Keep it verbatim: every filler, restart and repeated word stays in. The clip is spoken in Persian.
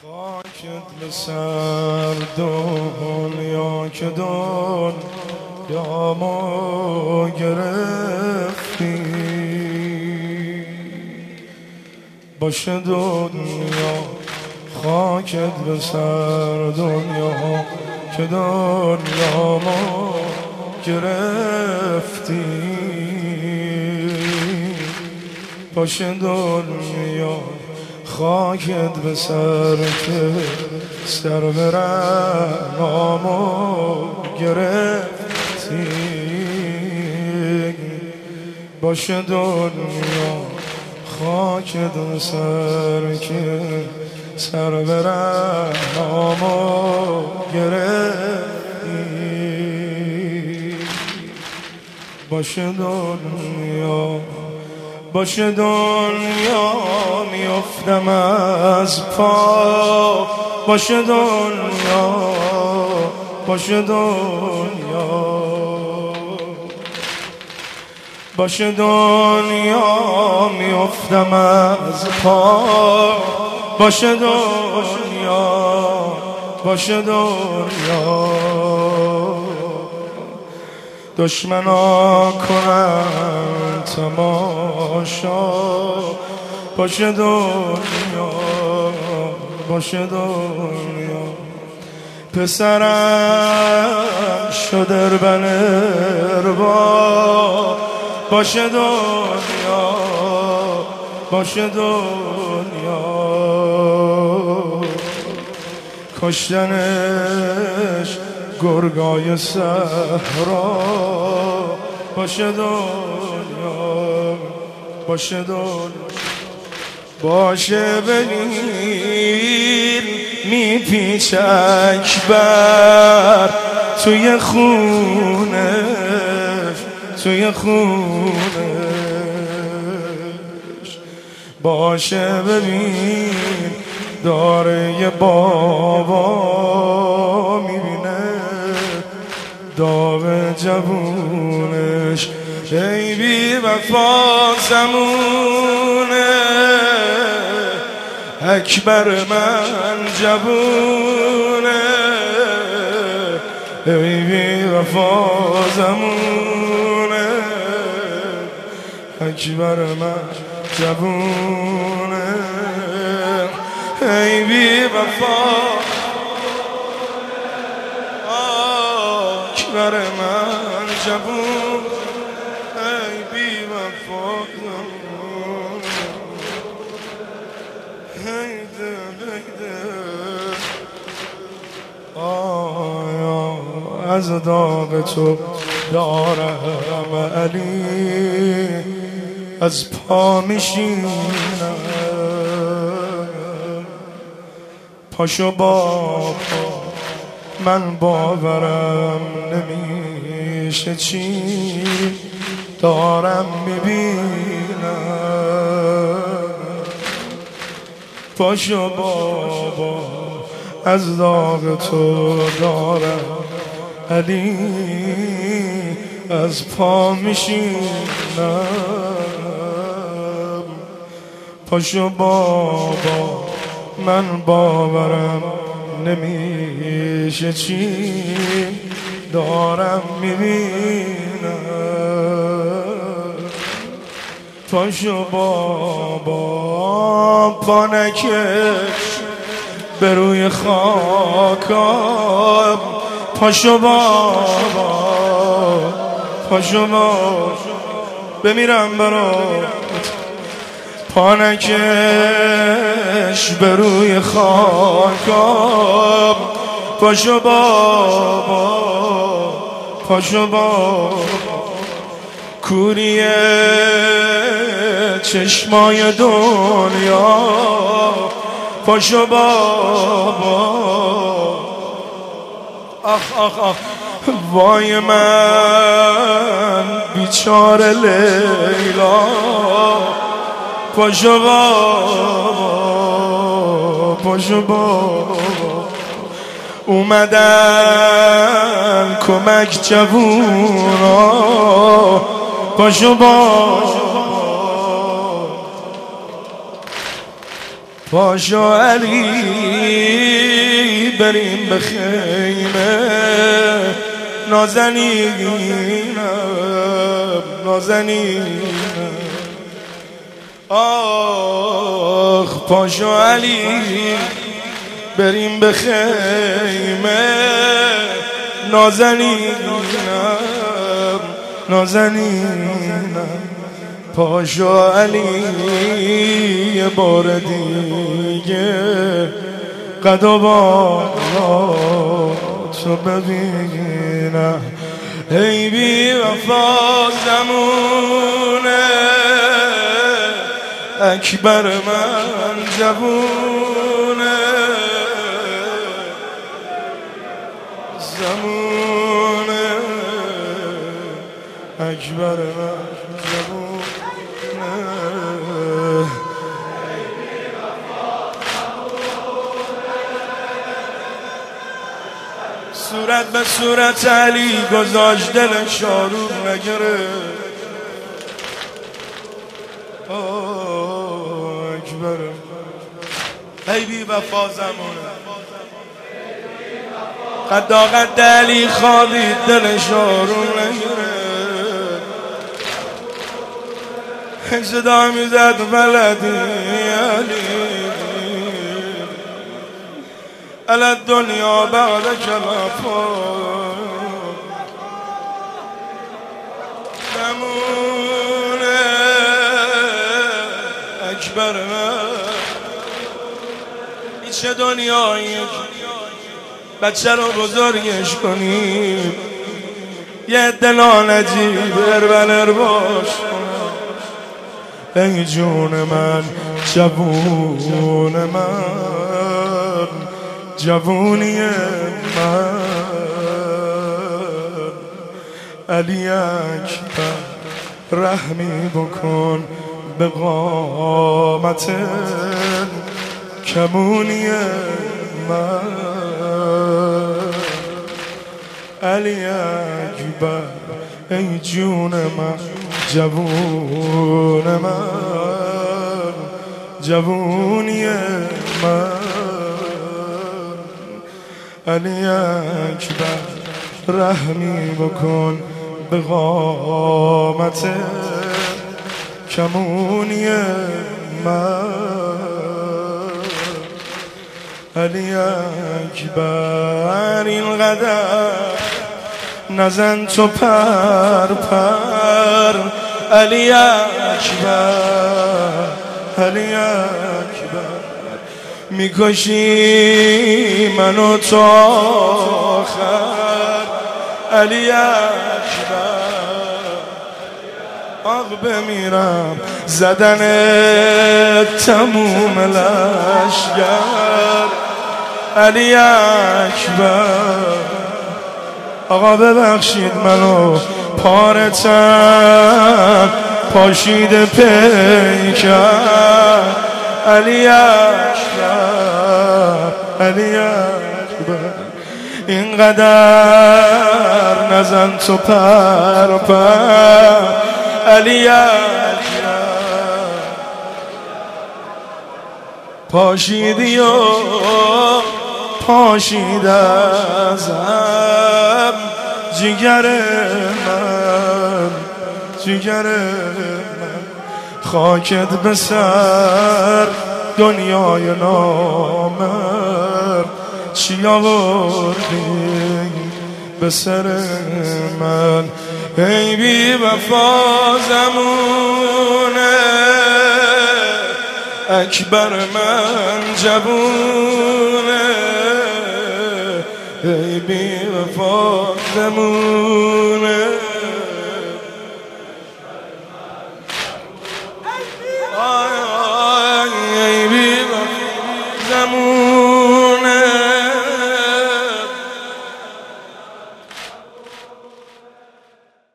خاکت به سر دنیا که دنیا ما گرفتی، باشه دنیا خاکت به سر دنیا که دنیا ما گرفتی، باشه دنیا خاکت به سر که سر برن ما گرفتی، باشه دنیا خاکت به سر که سر برن ما گرفتی، باشه دنیا باشه دنیا میافتم از پا، باشه دنیا باشه دنیا باشه دنیا میافتم از پا، باشه دنیا باشه دنیا دشمنا کنن تماشا، باشه دنیا باشه دنیا پسرم شد اربن اربا، باشه دنیا باشه دنیا کشتنش گرگای صحرا، باشه دنیا باشه دنیا باشه بگیر میپیچ اکبر توی خونش توی خونش، باشه ببین داره یه بابا میبینه داغ جوونش، ای بی وفا زمونه اکبر من جوونه، ای بی وفا زمونه اکبر من جوونه، ای بی وفا اکبر من جوون، ای بی وفا هیده هیده آیا از داغ تو دارم علی از پا میشینم، پاشو بابا من باورم نمیشه چی دارم میبینم، پاشو بابا از داغ تو دارم علی از پا میشینم، پاشو بابا من باورم نمیشه چی دارم میبینم، پاشو بابا پانکش به روی خاکم، پاشو بابا پاشو بابا بمیرم برات، پانکش به روی خاکم، پاشو بابا پاشو بابا کوری چشمای دنیا، پاشو بابا آخ آخ آخ وای من بیچاره لیلا، پاشو بابا پاشو بابا اومدن کمک جوونا، پاشو بابا پاشو علی بریم به خیمه نازنینم نازنینم آخ پاشو علی بریم به خیمه نازنینم نازنینم پاشو علی یه بار دیگه قد و بالاتو ببینم ای بی وفا زمونه اکبر من جوونه زمونه اکبر من جوونه صورت به صورت علی گذاشت دل شاروخ نگره آه اکبرم ای بی وفا زمانه قد قد علی خوابید دل شاروخ نگره صدا میزد بلدی علی على الدنيا بعدك الأفضل نمونه اکبر هیچ دنیایی بچه رو بزرگش کنیم یه دلا نجیب اربلر باش ای جون من جوون من جوونی من علی اکبر رحمی بکن به قامت کمونی من علی اکبر ای جون من جوون من جوونی من علی اکبر رحمی بکن به قامت کمونی من علی اکبر اینقدر نزن تو پر پر علی اکبر علی اکبر میکشی منو تو آخر علی اکبر آق بمیرم زدن تموم لشگر علی اکبر آقا ببخشید منو پارتم پاشید پیکر علی اکبر علی اکبر اینقدر نزن تو پر پر علی اکبر پاشیدی و پاشید ازم جگر من جگر من خاکت به سر دنیای نامر چی آوردی به سر من ای بی وفا زمونه اکبر من جوونه ای بی وفا زمونه